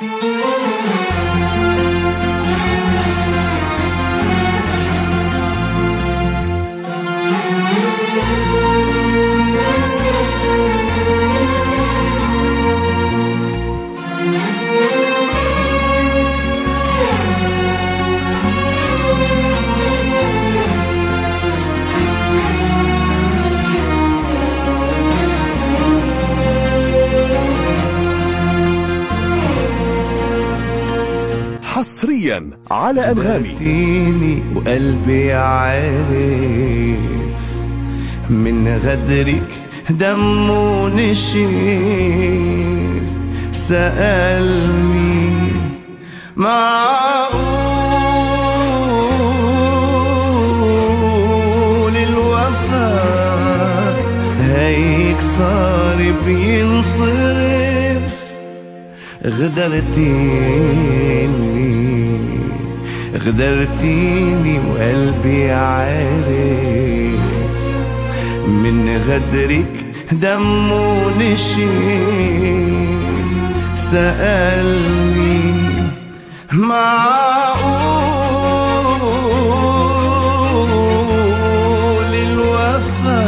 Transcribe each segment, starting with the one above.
حصريا على أنغامي. وقلبي عارف من غدرك دمه نشيف. سألني معقول الوفا هيك صار بينصرف؟ غدرتيني وقلبي عارف من غدرك دمه نشيف. سألني معقول الوفا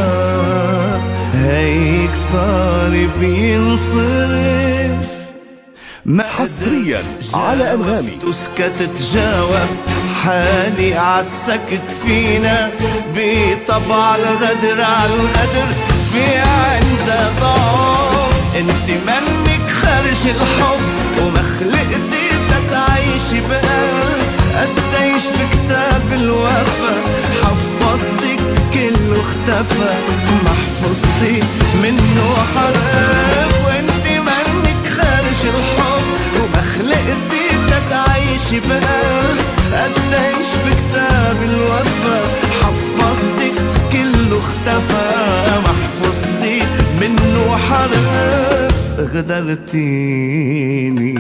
هيك صار بينصرف؟ حصريا على أنغامي. تسكت تجاوب حالي عالسكت. في ناس بطبع الغدر عالغدر في عندها ضعف. انت منك خارج الحب وما خلقتي تتعيشي بقلب. قديش بكتاب الوفا حفظتك كله اختفى. ما حفظتي منه حرف. وانت منك خارج الحب وما خلقتي تتعيشي بقلب. قديش بكتاب الوفا حفظتك كله اختفى. ما حفظتي منه حرف. غدرتيني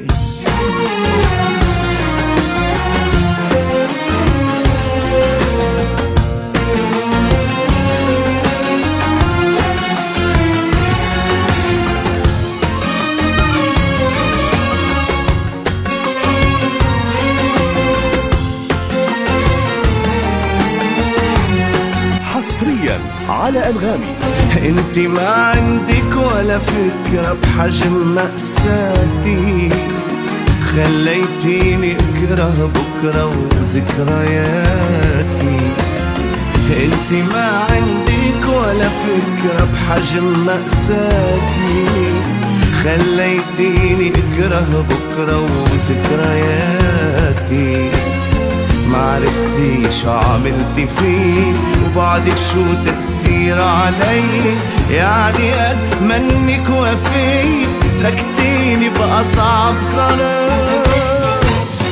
على أنغامي. انت ما عندك ولا فكرة بحجم مأساتي. خليتيني اكره بكرة وذكرياتي. انت ما عندك ولا فكرة بحجم مأساتي. خليتيني اكره بكرة وذكرياتي. ما عرفتي شو عملتي فيه وبعدك شو تأثير علي. يعني قد منك وفي تركتيني بأصعب ظرف.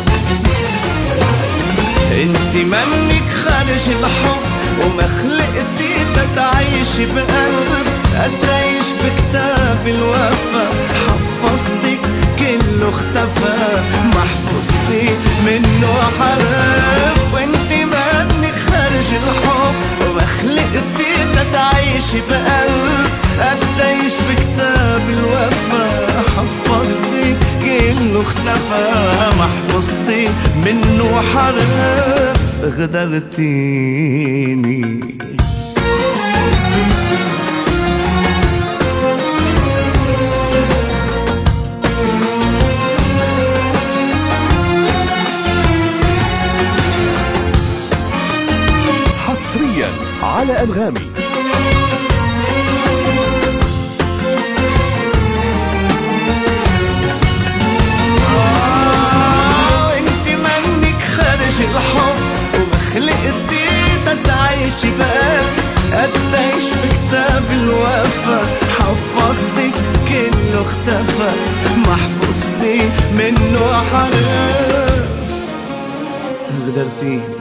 انت منك خارج الحب وما خلقتي تتعيشي بقلب. قديش بكتاب الوفا حفظتك كله اختفى. ما حفظتي منه حرف. وانت منك خارج الحب وما خلقتي تتعيشي بقلب. قديش بكتاب الوفا حفظتك كله اختفى. ما حفظتي منه حرف. غدرتيني على أنغامي. انت منك خارج الحب وما خلقتي تتعيشي بقلب. قديش بكتاب الوفا حفظتك كله اختفى. ما حفظتي منه حرف. غدرتيني